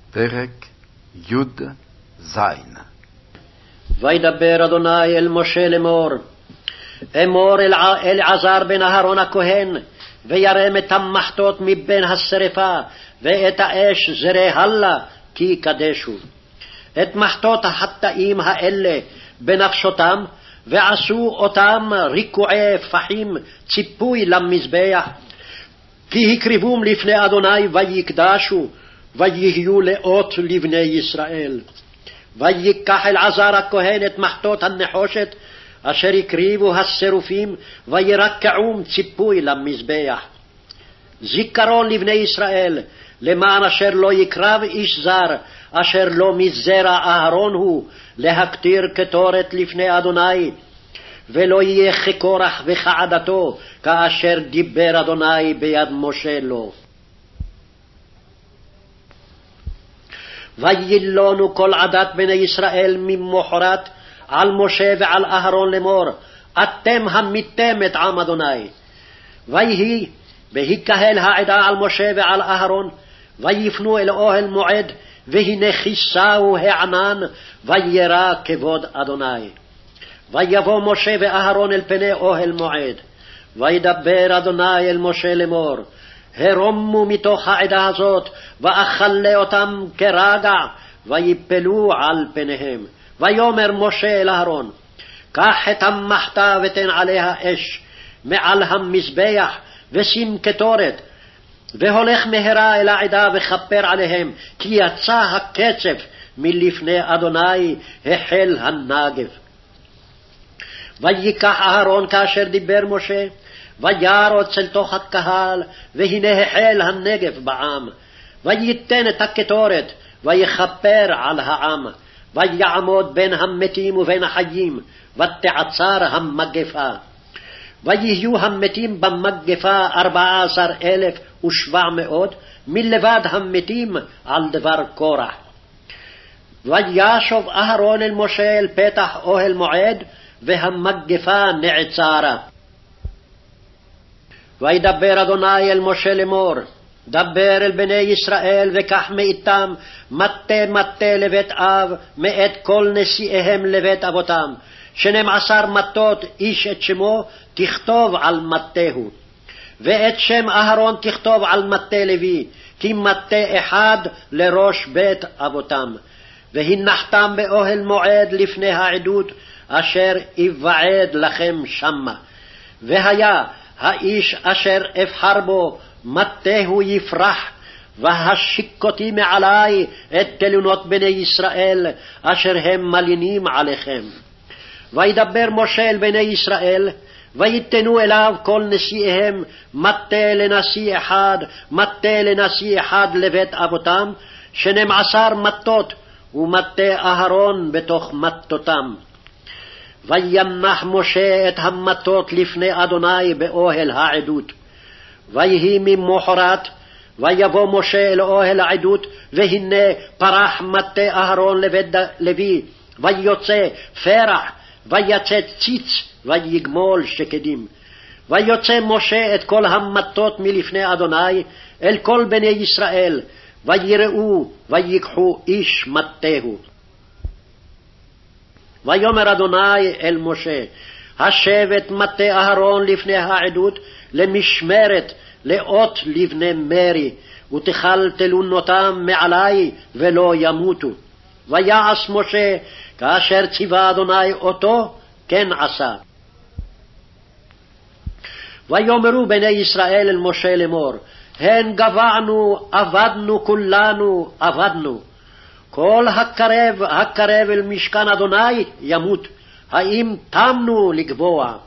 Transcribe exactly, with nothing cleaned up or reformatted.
פרק י"ז. וידבר אדוני אל משה לאמור, אמור אל אלעזר בן אהרון הכהן, וירם את המחטות מבין השרפה, ואת האש זרי הלה, כי יקדשו. את מחטות החטאים האלה בנפשותם, ועשו אותם ריקועי פחים ציפוי למזבח, כי הקריבום לפני אדוני ויקדשו, ויהיו לאות לבני ישראל. ויקח אלעזר הכהן את מחטות הנחושת, אשר הקריבו השרופים, וירקעום ציפוי למזבח. זיכרון לבני ישראל, למען אשר לא יקרב איש זר, אשר לא מזרע אהרון הוא, להקטיר קטורת לפני אדוני, ולא יהיה כקורח וכעדתו, כאשר דיבר אדוני ביד משה לו. וילונו כל עדת בני ישראל ממוחרת על משה ועל אהרון לאמור, אתם המיתם את עם אדוני. ויהי בהיקהל העדה על משה ועל אהרון, ויפנו אל אוהל מועד, והנה כיסהו הענן, וירא כבוד אדוני. ויבוא משה ואהרון אל פני אוהל מועד, וידבר אדוני אל משה לאמור, הרומו מתוך העדה הזאת, ואכלה אותם כרגע, ויפלו על פניהם. ויאמר משה אל אהרון, קח את המחתה ותן עליה אש מעל המזבח, ושים קטורת, והולך מהרה אל העדה וכפר עליהם, כי יצא הקצף מלפני אדוני, החל הנגב. ויקח אהרון כאשר דיבר משה, וירוץ אל תוך הקהל, והנה החל הנגב בעם. וייתן את הקטורת, ויכפר על העם, ויעמוד בין המתים ובין החיים, ותעצר המגפה. ויהיו המתים במגפה ארבעה עשר אלף ושבע מאות, מלבד המתים על דבר קורח. וישוב אהרון אל משה אל פתח אוהל מועד, והמגפה נעצרה. וידבר אדוני אל משה לאמור, דבר אל בני ישראל, וקח מאיתם מטה מטה לבית אב, מאת כל נשיאיהם לבית אבותם, שנים עשר מטות, איש את שמו תכתוב על מטהו, ואת שם אהרון תכתוב על מטה לוי, כי מטה אחד לראש בית אבותם. והנחתם באוהל מועד לפני העדות, אשר יבעד לכם שמה. והיה האיש אשר אבחר בו, מטהו יפרח, והשיקותי מעלי את תלונות בני ישראל, אשר הם מלינים עליכם. וידבר משה אל בני ישראל, ויתנו אליו כל נשיאיהם מטה לנשיא אחד, מטה לנשיא אחד לבית אבותם, שנים עשר מטות, ומטה אהרון בתוך מטותם. וינח משה את המטות לפני אדוני באוהל העדות. ויהי ממוחרת, ויבוא משה אל אוהל העדות, והנה פרח מטה אהרון לבית לוי, ויוצא פרח, ויצא ציץ, ויגמול שקדים. ויוצא משה את כל המטות מלפני אדוני אל כל בני ישראל, ויראו ויקחו איש מטהו. ויאמר אדוני אל משה, השב את מטה אהרון לפני העדות למשמרת, לאות לבני מרי, ותחל תלונותם מעלי ולא ימותו. ויעש משה כאשר ציווה אדוני אותו, כן עשה. ויאמרו בני ישראל אל משה לאמור, הן גבענו, עבדנו כולנו, עבדנו. כל הקרב, הקרב אל משכן אדוני ימות. האם תמנו לגבוע?